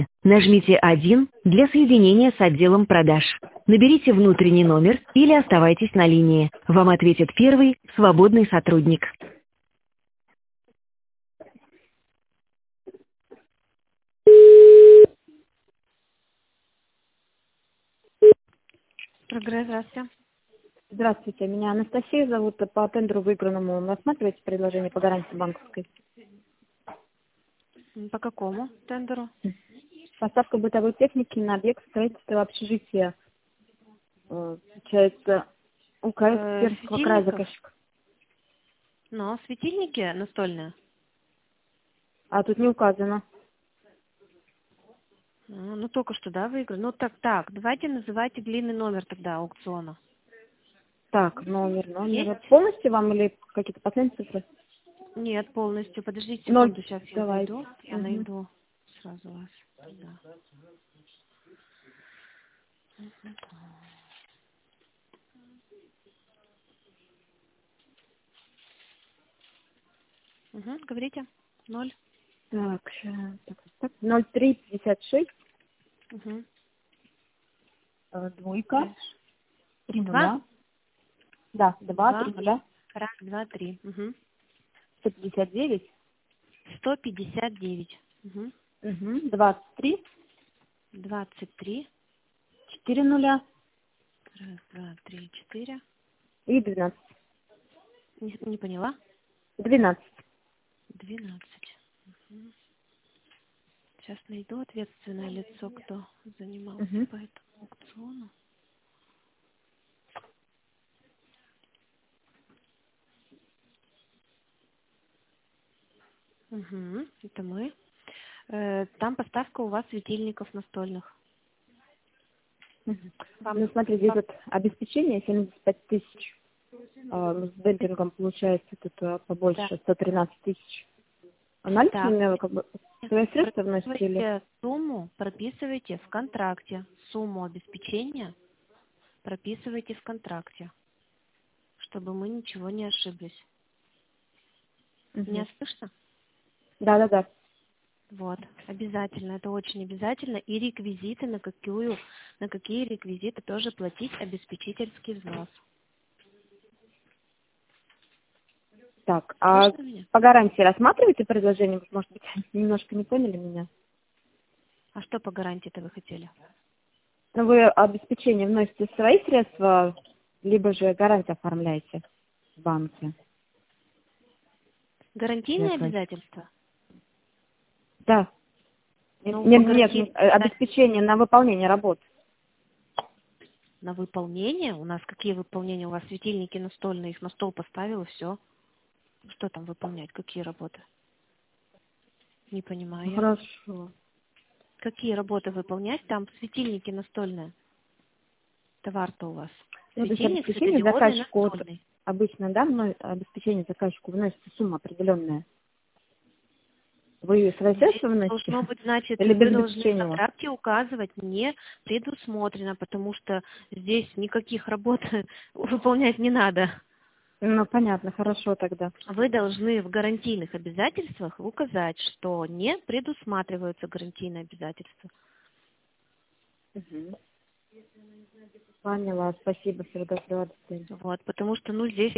Нажмите 1 для соединения с отделом продаж. Наберите внутренний номер или оставайтесь на линии. Вам ответит первый свободный сотрудник. Прогресс, здравствуйте. Здравствуйте, меня Анастасия зовут. По тендеру выигранному рассматриваете предложение по гарантии банковской? По какому тендеру? Поставка бытовой техники на объект строительства общежития. Получается, УКС Пермского края Светильников? заказчик. Но светильники настольные? А тут не указано. Ну, только что, да, выиграли. Ну, так, давайте называйте длинный номер тогда аукциона. Так, номер. Есть? Полностью вам или какие-то последние цифры? Нет, полностью. Подождите 0. секунду, сейчас я Давайте. зайду. Я найду сразу вас. Да. Говорите. 0. Так, щас, так. 0356, Угу. двойка, 3 2. нуля. Да, 2, 2. 3 нуля, Раз, два, три. Угу. 159, 159. Угу. 23, 23. 4 нуля Раз, два, три, 4. и 12. Не поняла? 12. 12. Сейчас найду ответственное лицо, кто занимался Угу. по этому аукциону. Угу. Это мы. Там поставка у вас светильников настольных. Ну, смотри, здесь вот обеспечение 75 тысяч. С демпингом получается тут побольше, Да. 113 тысяч. Наличными Так. как бы свои средства вносите или? Прописывайте сумму, прописывайте в контракте. Сумму обеспечения прописывайте в контракте, чтобы мы ничего не ошиблись. Меня Угу. слышно? Да. Вот, обязательно, это очень обязательно. И реквизиты, на какие реквизиты тоже платить обеспечительский взнос. Так, а Слышно меня? по гарантии рассматриваете предложение? Может быть, немножко не поняли меня? А что по гарантии-то вы хотели? Ну, вы обеспечение вносите свои средства, либо же гарантию оформляете в банке? Гарантийные обязательства? Да. Ну, по Нет, гарантийным обеспечение на выполнение работ. на выполнение. У нас какие выполнения? У вас светильники настольные, их на стол поставил и все. Что там выполнять? Какие работы? Не понимаю Ну, я. хорошо. Какие работы выполнять? Там светильники настольные. Товар-то у вас. Ну, то есть Светильник обеспечение светодиодный заказчику, вот, настольный. обычно, да, обеспечение заказчику вносится сумма определенная. Вы свои Здесь средства вносите? должно быть, значит, Или вы без должны в обеспечения у вас? контракте указывать не предусмотрено, потому что здесь никаких работ выполнять не надо. Ну, понятно, хорошо тогда. Вы должны в гарантийных обязательствах указать, что не предусматриваются гарантийные обязательства. Угу. Поняла, спасибо, всего доброго, до свидания. Вот, потому что, здесь